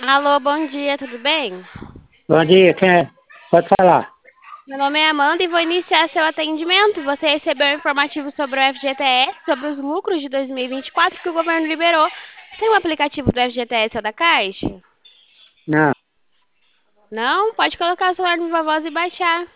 Alô, bom dia, tudo bem? Bom dia, quem é? Pode falar. Meu nome é Amanda e vou iniciar seu atendimento. Você recebeu um informativo sobre o FGTS, sobre os lucros de 2024 que o governo liberou. Você tem um aplicativo do FGTS ou da Caixa? Não, Não? Pode colocar o celular no viva voz e baixar.